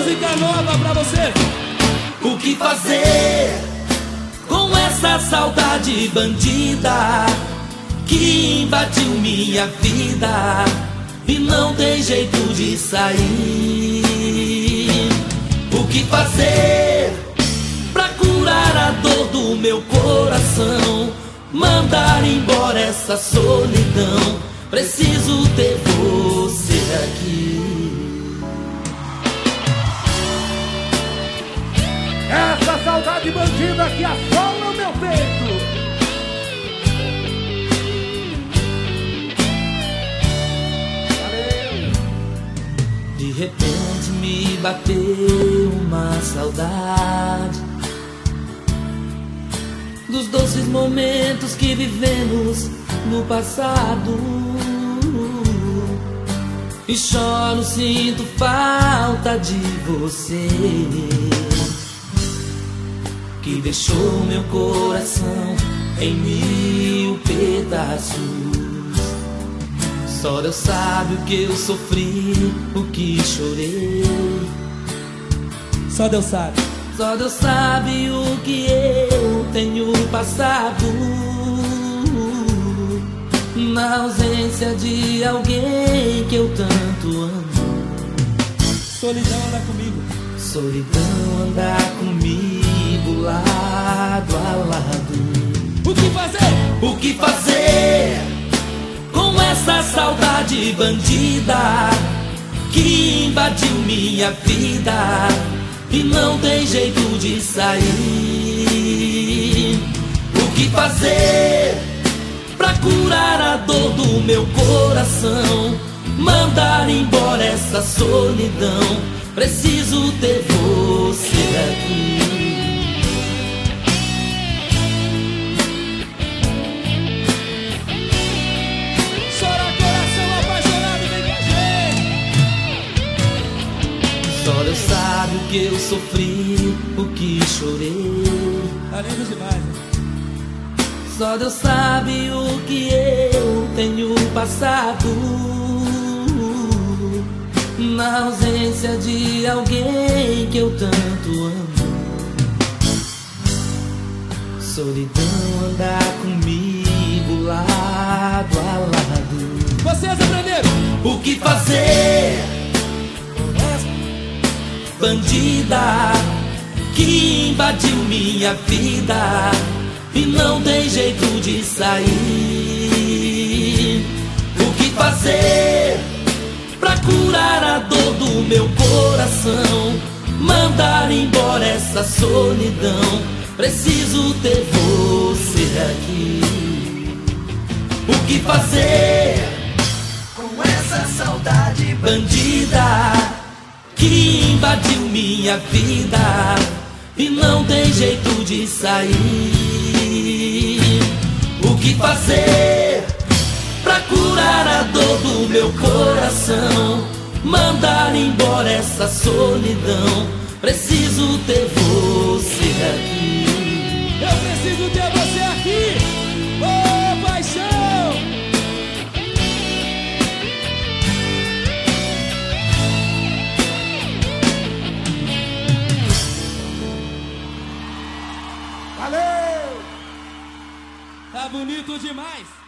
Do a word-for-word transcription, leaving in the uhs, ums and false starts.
música nova pra você. O que fazer com essa saudade bandida que invadiu minha vida e não tem jeito de sair? O que fazer pra curar a dor do meu coração, mandar embora essa solidão? Preciso ter você aqui. Essa saudade bandida que assola o meu peito. Valeu. De repente me bateu uma saudade dos doces momentos que vivemos no passado. E choro, sinto falta de você, que deixou meu coração em mil pedaços. Só Deus sabe o que eu sofri, o que chorei. Só Deus sabe. Só Deus sabe o que eu tenho passado na ausência de alguém que eu tanto amo. Solidão anda comigo. Solidão andar comigo lado a lado. O que fazer? O que fazer com essa saudade bandida que invadiu minha vida e não tem jeito de sair? O que fazer pra curar a dor do meu coração, mandar embora essa solidão? Preciso ter você aqui. Chora coração apaixonado, vem com a gente. Só Deus sabe o que eu sofri, o que chorei. Tá lindo demais, né? Só Deus sabe o que eu tenho passado na ausência de alguém que eu tanto amo. Solidão andar comigo lado a lado. Vocês aprenderam? O que fazer com essa bandida que invadiu minha vida e não tem jeito de sair? O que fazer pra curar a dor do meu coração, mandar embora essa solidão? Preciso ter você aqui. O que fazer com essa saudade bandida que invadiu minha vida e não tem jeito de sair? O que fazer pra curar a dor do meu coração, mandar embora essa solidão? Preciso ter você aqui. Eu preciso ter você aqui. Ô, paixão! Valeu! Tá bonito demais.